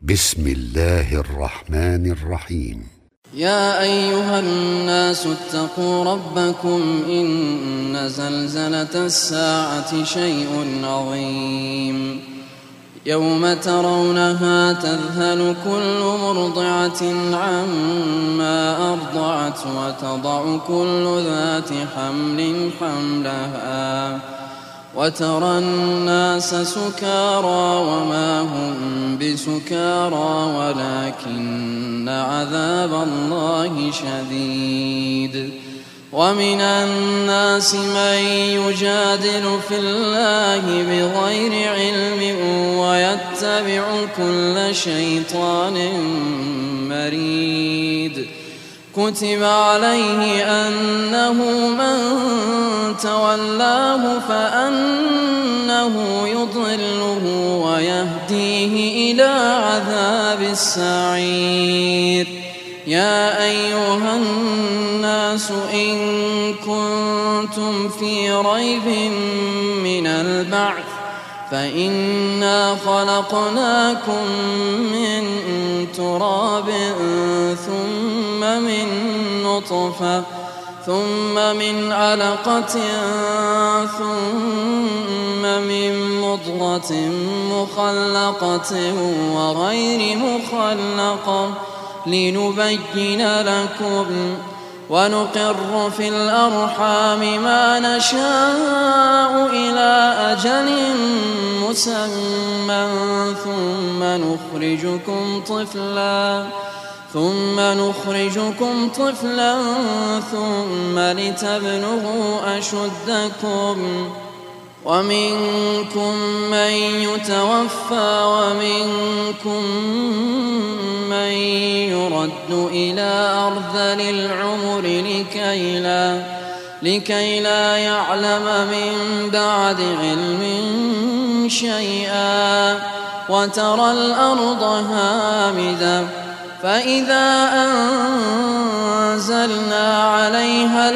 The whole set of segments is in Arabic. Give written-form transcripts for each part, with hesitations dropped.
بسم الله الرحمن الرحيم. يا أيها الناس اتقوا ربكم إن زلزلة الساعة شيء عظيم يوم ترونها تذهل كل مرضعة عما أرضعت وتضع كل ذات حمل حملها وترى الناس سكارى وما هم بسكارى ولكن عذاب الله شديد. ومن الناس من يجادل في الله بغير علم ويتبع كل شيطان مريد. كتب عليه أنه من تولاه فأنه يضله ويهديه إلى عذاب السعير. يا أيها الناس إن كنتم في ريب من البعث فإنا خلقناكم من تراب ثم من نطفة ثم من علقة ثم من مضغة مخلقة وغير مخلقة لنبين لكم ونقر في الأرحام ما نشاء إلى أجل مسمى ثم نخرجكم طفلا ثم لتبلغوا أشدكم ومنكم من يتوفى ومنكم من يرد إلى أرذل العمر لكي لا يعلم من بعد علم شيئا. وترى الأرض هامدة فإذا أنزلنا عليها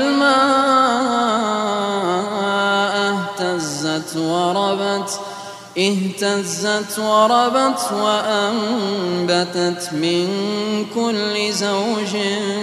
الماء اهتزت وربت وأنبتت من كل زوج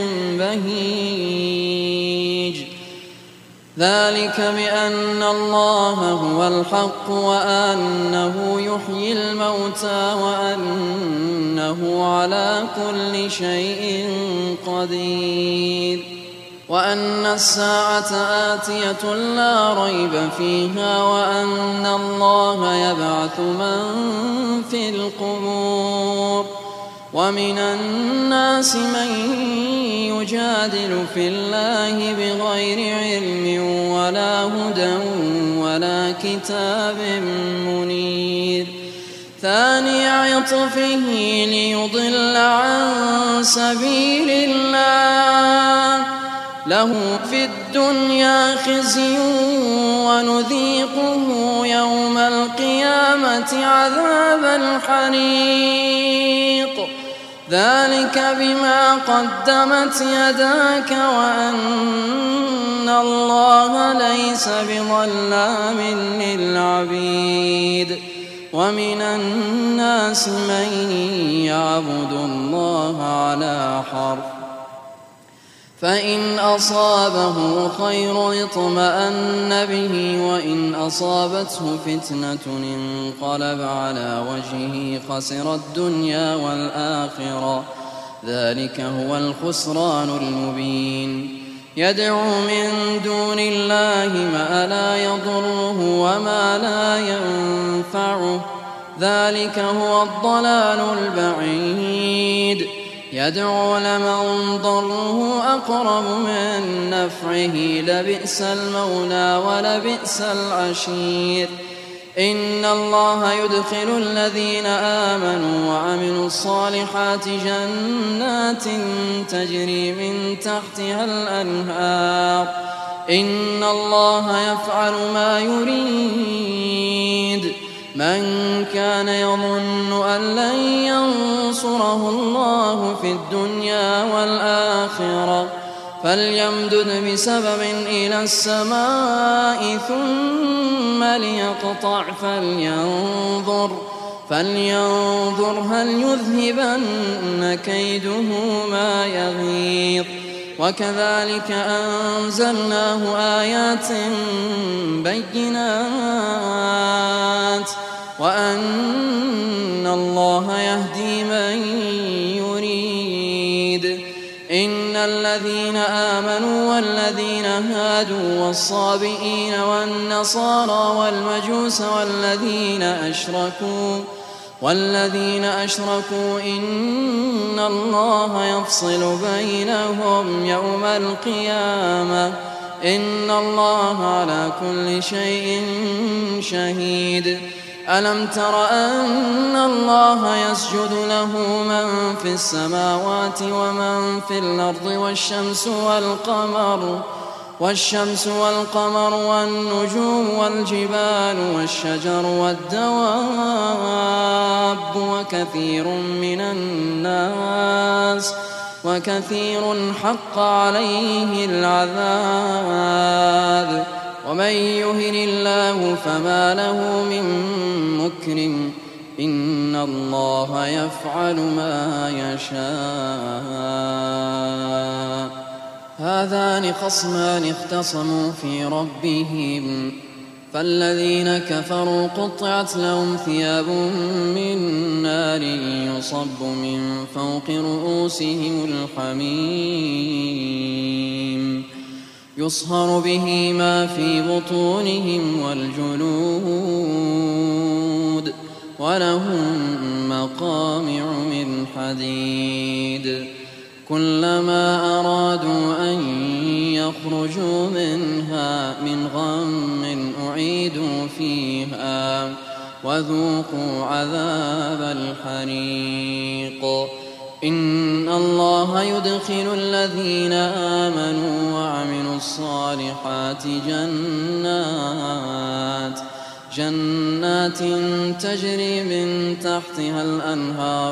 بهيج. ذلك بأن الله هو الحق وأنه يحيي الموتى وأنه على كل شيء قدير وأن الساعة آتية لا ريب فيها وأن الله يبعث من في القبور. ومن الناس من يجادل في الله بغير علم ولا هدى ولا كتاب منير. ثاني عطفه ليضل عن سبيل الله له في الدنيا خزي ونذيقه يوم القيامة عذاب الحريق. ذلك بما قدمت يداك وأن الله ليس بظلام للعبيد. ومن الناس من يعبد الله على حرف فإن أصابه خير اطمأن به وإن أصابته فتنة انقلب على وجهه خسر الدنيا والآخرة. ذلك هو الخسران المبين. يدعو من دون الله ما لا يضره وما لا ينفعه ذلك هو الضلال البعيد. يدعو لمن ضره أقرب من نفعه لبئس المولى ولبئس العشير. إن الله يدخل الذين آمنوا وعملوا الصالحات جنات تجري من تحتها الأنهار. إن الله يفعل ما يريد. من كان يظن أن لن ينصره الله في الدنيا والآخرة فليمدد بسبب إلى السماء ثم ليقطع فلينظر هل يذهبن كيده ما يغيظ وكذلك أنزلناه آيات بينات وأن الله يهدي من يريد إن الذين آمنوا والذين هادوا والصابئين والنصارى والمجوس والذين أشركوا إن الله يفصل بينهم يوم القيامة إن الله على كل شيء شهيد ألم تر أن الله يسجد له من في السماوات ومن في الأرض والشمس والقمر والنجوم والجبال والشجر والدواب وكثير حق عليه العذاب ومن يهن الله فما له من مكرم إن الله يفعل ما يشاء هذان خصمان اختصموا في ربهم فالذين كفروا قطعت لهم ثياب من نار يصب من فوق رؤوسهم الحميم يصهر به ما في بطونهم والجلود ولهم مقامع من حديد كلما أرادوا أن يخرجوا منها من غم أعيدوا فيها وذوقوا عذاب الحريق إن الله يدخل الذين آمنوا وعملوا الصالحات جنات تجري من تحتها الأنهار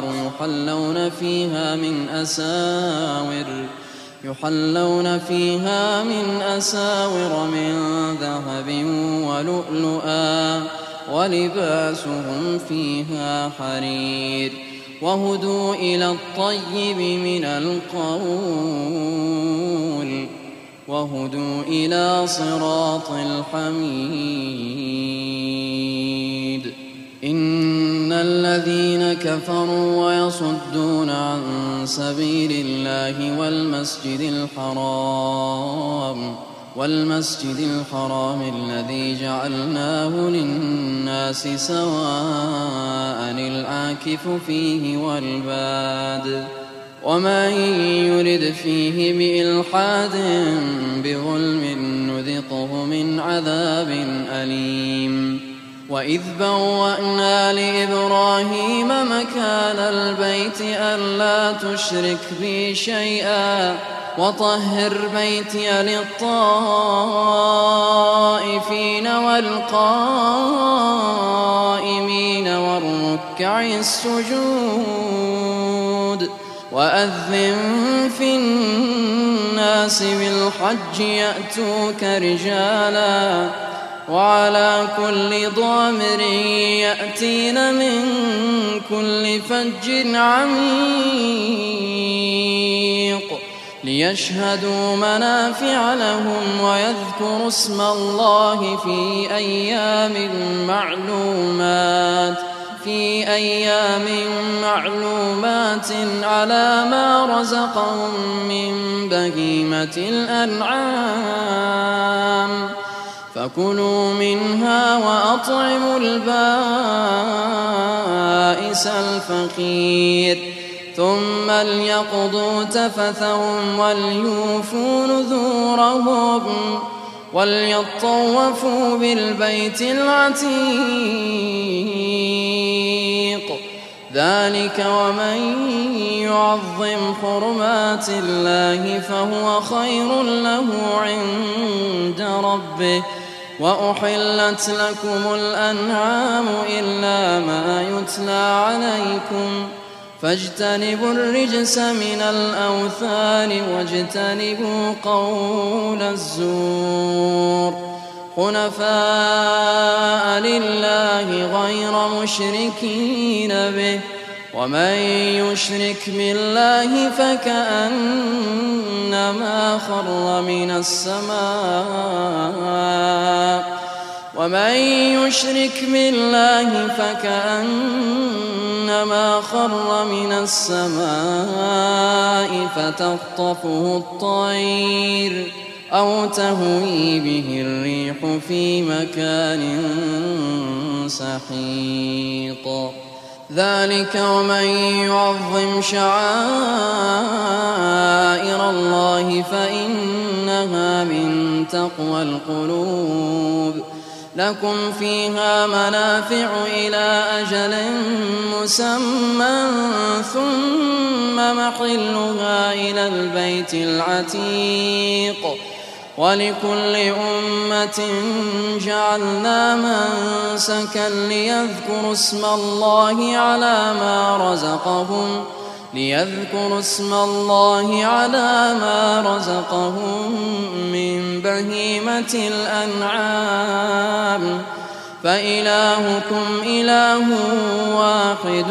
يحلون فيها من أساور من ذهب ولؤلؤا ولباسهم فيها حرير وهدوا إلى الطيب من القول وهدوا إلى صراط الحميد إن الذين كفروا ويصدون عن سبيل الله والمسجد الحرام الذي جعلناه للناس سواء العاكف فيه والباد ومن يرد فيه بإلحاد بظلم نذقه من عذاب أليم وإذ بوأنا لإبراهيم مكان البيت ألا تشرك بي شيئا وطهر بيتي للطائفين والقائمين والركع السجود وأذن في الناس بالحج يأتوك رجالا وعلى كل ضامر يأتين من كل فج عميق ليشهدوا منافع لهم ويذكروا اسم الله في أيام معلومات على ما رزقهم من بهيمة الأنعام فكلوا منها وأطعموا البائس الفقير ثم ليقضوا تفثهم وليوفوا نذورهم وليطوفوا بالبيت العتيق ذلك ومن يعظم حرمات الله فهو خير له عند ربه وأحلت لكم الأنعام إلا ما يتلى عليكم فاجتنبوا الرجس من الأوثان واجتنبوا قول الزور حنفاء لله غير مشركين به ومن يشرك بالله فكأنما خر من السماء فتخطفه الطير أو تهوي به الريح في مكان سحيق ذلك ومن يعظم شعائر الله فإنها من تقوى القلوب لكم فيها منافع إلى أجل مسمى ثم محلها إلى البيت العتيق ولكل أمة جعلنا منسكا ليذكروا اسم الله على ما رزقهم من بهيمة الأنعام فإلهكم إله واحد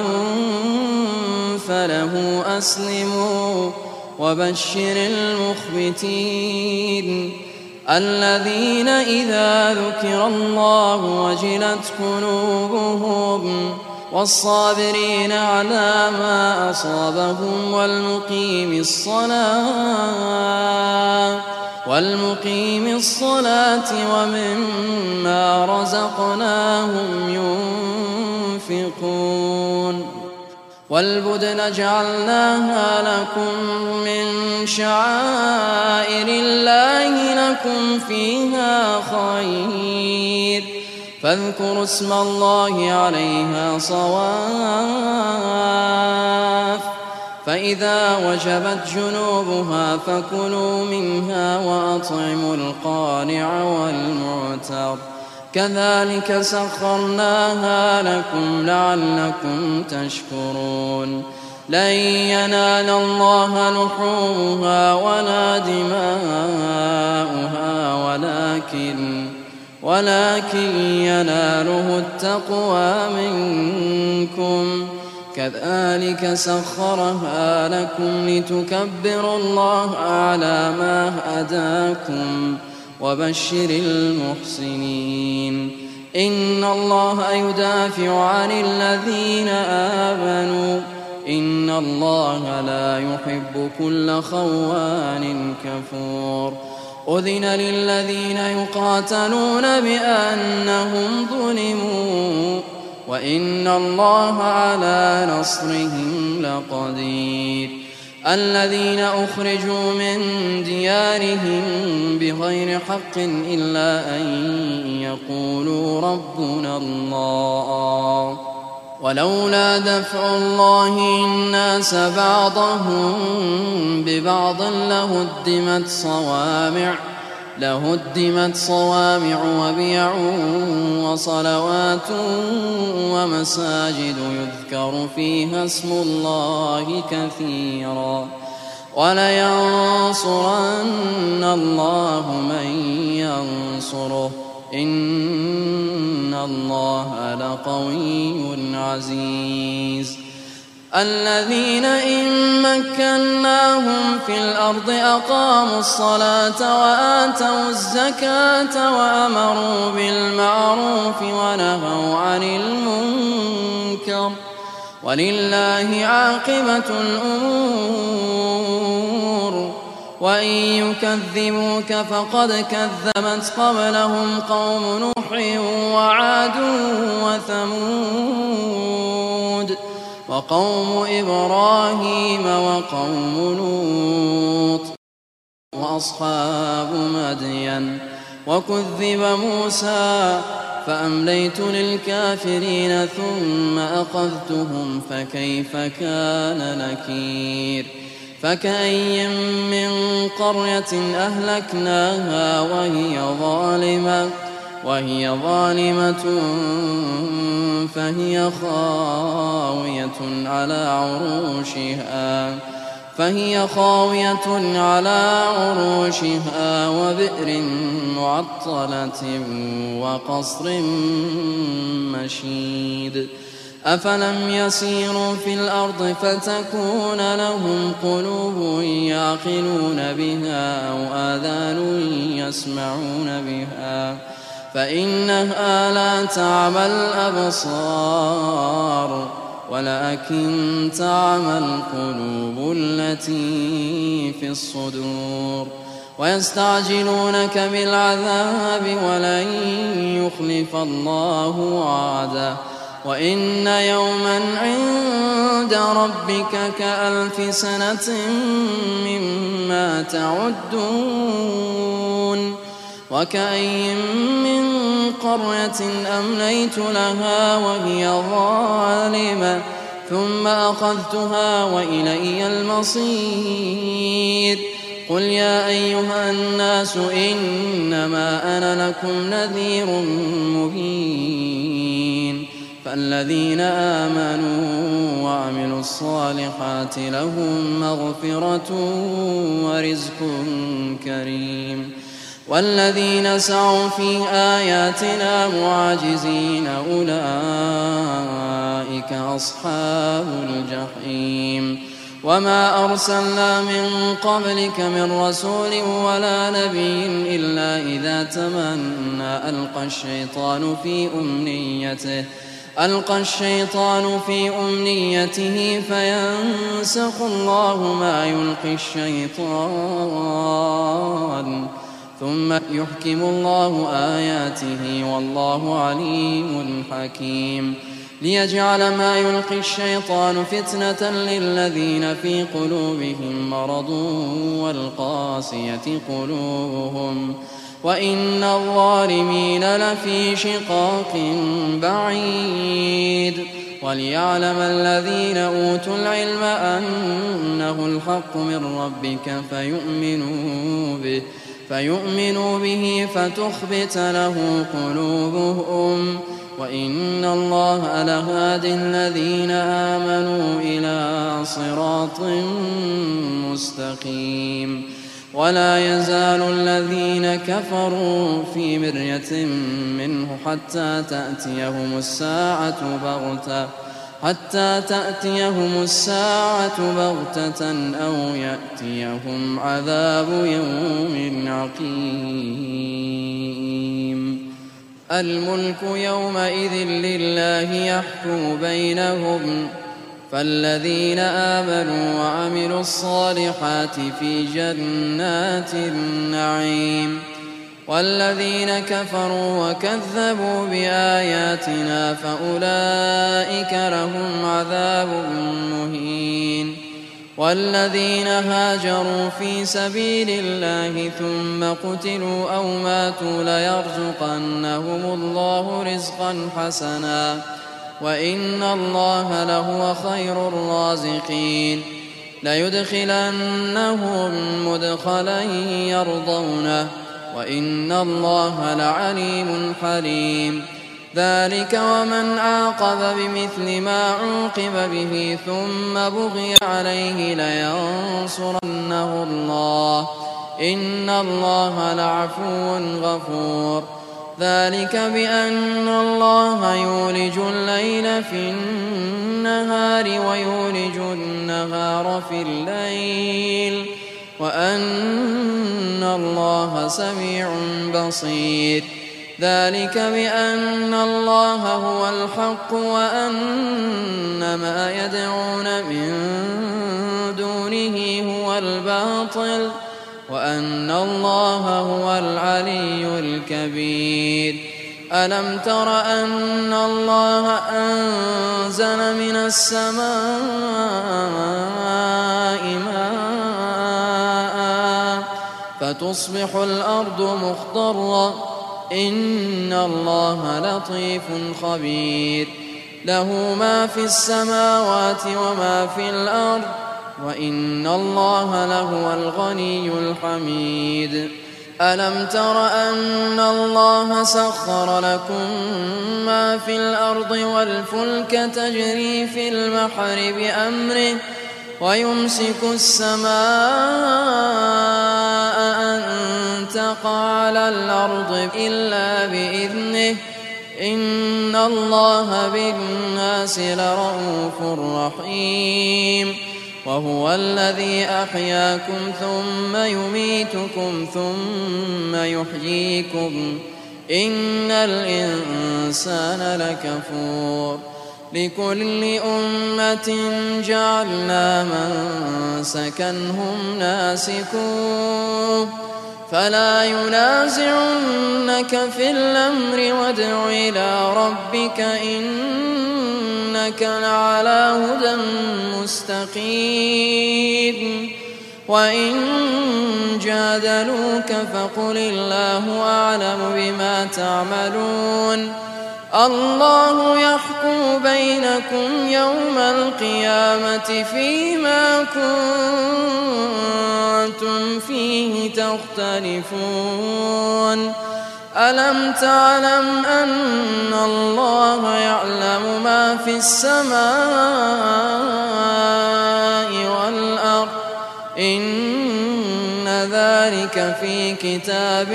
فله أسلموا وبشر المخبتين الذين إذا ذكر الله وجلت قلوبهم والصابرين على ما أصابهم والمقيم الصلاة ومما رزقناهم ينفقون والبدن جعلناها لكم من شعائر الله لكم فيها خير فاذكروا اسم الله عليها صواف فإذا وجبت جنوبها فكلوا منها وأطعموا القانع والمعتر كذلك سخرناها لكم لعلكم تشكرون لن ينال الله لحومها ولا دماؤها ولكن يناله التقوى منكم كذلك سخرها لكم لتكبروا الله على ما هداكم وبشر المحسنين إن الله يدافع عن الذين آمنوا إن الله لا يحب كل خوان كفور أذن للذين يقاتلون بأنهم ظلموا وإن الله على نصرهم لقدير الذين أخرجوا من ديارهم بغير حق إلا أن يقولوا ربنا الله ولولا دفع الله الناس بعضهم ببعض لهدمت صوامع وبيع وصلوات ومساجد يذكر فيها اسم الله كثيرا ولينصرن الله من ينصره إن الله لقوي عزيز الذين إن مكناهم في الأرض أقاموا الصلاة وآتوا الزكاة وأمروا بالمعروف ونهوا عن المنكر ولله عاقبة الأمور وإن يكذبوك فقد كذبت قبلهم قوم نوح وعاد وثمود وقوم إبراهيم وقوم لوط وأصحاب مدين وكذب موسى فأمليت للكافرين ثم أخذتهم فكيف كان نكير فكأي من قرية أهلكناها وهي ظالمة فهي خاوية على عروشها فهي خاوية على عروشها وبئر معطلة وقصر مشيد أفلم يسيروا في الأرض فتكون لهم قلوب يعقلون بها أو آذان يسمعون بها فإنها لا تعمى الأبصار ولكن تعمى القلوب التي في الصدور ويستعجلونك بالعذاب ولن يخلف الله وعده وإن يوما عند ربك كألف سنة مما تعدون وكأين من قرية أمليت لها وهي ظالمة ثم أخذتها وإلي المصير قل يا أيها الناس إنما أنا لكم نذير مبين فالذين آمنوا وعملوا الصالحات لهم مغفرة ورزق كريم والذين سعوا في آياتنا معاجزين أولئك أصحاب الجحيم وما أرسلنا من قبلك من رسول ولا نبي إلا إذا تمنى ألقى الشيطان في أمنيته فينسخ الله ما يلقي الشيطان ثم يحكم الله آياته والله عليم حكيم ليجعل ما يلقي الشيطان فتنة للذين في قلوبهم مرض والقاسية قلوبهم وإن الظالمين لفي شقاق بعيد وليعلم الذين أوتوا العلم أنه الحق من ربك فيؤمنوا به فتخبت له قلوبهم وإن الله لهادي الذين آمنوا إلى صراط مستقيم ولا يزال الذين كفروا في مرية منه حتى تأتيهم الساعة بغتة أو يأتيهم عذاب يوم عقيم الملك يومئذ لله يحكم بينهم فالذين آمنوا وعملوا الصالحات في جنات النعيم والذين كفروا وكذبوا بآياتنا فأولئك لهم عذاب مهين والذين هاجروا في سبيل الله ثم قتلوا أو ماتوا ليرزقنهم الله رزقا حسنا وإن الله لهو خير الرازقين ليدخلنهم مدخلا يرضونه وإن الله لعليم حليم ذلك ومن عاقب بمثل ما عوقب به ثم بغي عليه لينصرنه الله إن الله لعفو غفور ذلك بأن الله يولج الليل في النهار ويولج النهار في الليل وأن الله سميع بصير ذلك بأن الله هو الحق وأن ما يدعون من دونه هو الباطل وأن الله هو العلي الكبير ألم تر أن الله أنزل من السماء ماء فتصبح الأرض مخضرة إن الله لطيف خبير له ما في السماوات وما في الأرض وإن الله لهو الغني الحميد ألم تر أن الله سخر لكم ما في الأرض والفلك تجري في البحر بأمره ويمسك السماء أن تقع على الأرض إلا بإذنه إن الله بالناس لرءوف رحيم وهو الذي أحياكم ثم يميتكم ثم يحييكم إن الإنسان لكفور لكل أمة جعلنا منسكا هم ناسكوه فلا ينازعنك في الأمر وادع إلى ربك إنك لعلى هدى مستقيم وإن جادلوك فقل الله أعلم بما تعملون الله يحكم بينكم يوم القيامة فيما كنتم فيه تختلفون ألم تعلم أن الله يعلم ما في السماء والأرض إن ذلك في كتاب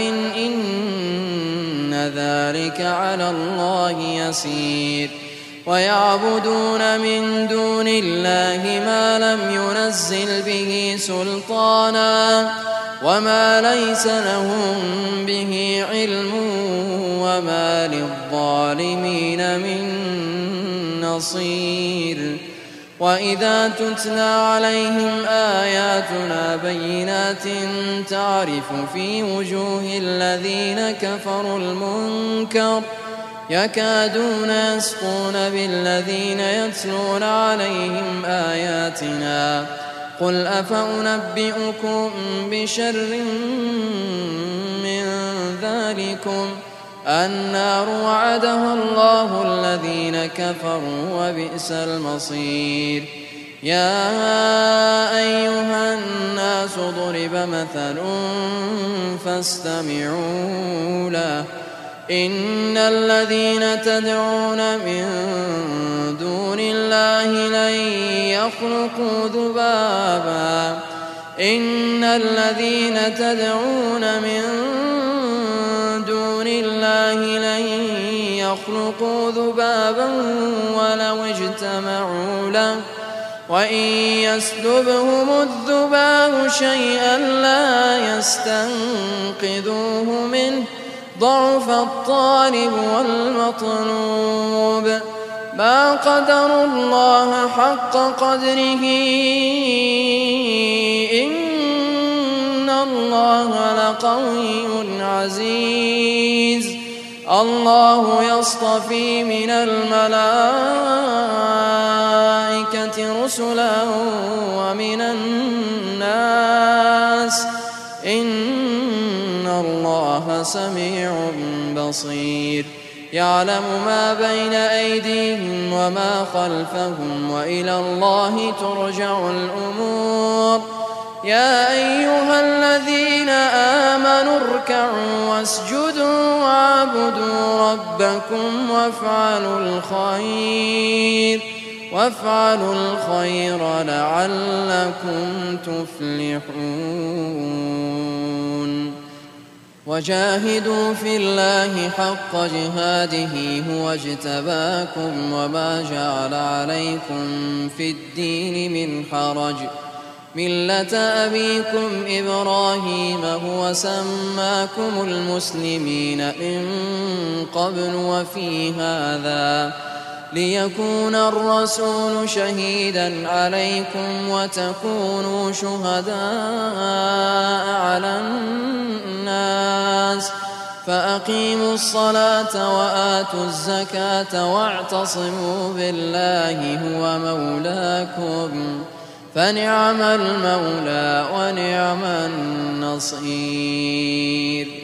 إن ذلك على الله يسير ويعبدون من دون الله ما لم ينزل به سلطانا وما ليس لهم به علم وما للظالمين من نصير وإذا تتلى عليهم آياتنا بينات تعرف في وجوه الذين كفروا المنكر يكادون يسطون بالذين يتلون عليهم آياتنا قل أفأنبئكم بشر من ذلكم النار وعدها الله الذين كفروا وبئس المصير يا أيها الناس ضرب مثل فاستمعوا له إن الذين تدعون من دون الله لن يخلقوا ذبابا إن الذين تدعون من دون الله لن يخلقوا ذبابا ولو اجتمعوا له وإن يسلبهم الذباب شيئا لا يستنقذوه منه ضعف الطالب والمطلوب ما قدروا الله حق قدره إن الله لقوي عزيز الله يصطفي من الملائكة رسلا ومن الناس إن الله سميع بصير يعلم ما بين أيديهم وما خلفهم وإلى الله ترجع الأمور يا أيها الذين آمنوا اركعوا واسجدوا واعبدوا ربكم وافعلوا الخير لعلكم تفلحون وجاهدوا في الله حق جهاده هو اجتباكم وما جعل عليكم في الدين من حرج ملة أبيكم إبراهيم هو سماكم المسلمين من قبل وفي هذا ليكون الرسول شهيدا عليكم وتكونوا شهداء على الناس فأقيموا الصلاة وآتوا الزكاة واعتصموا بالله هو مولاكم فنعم المولى ونعم النصير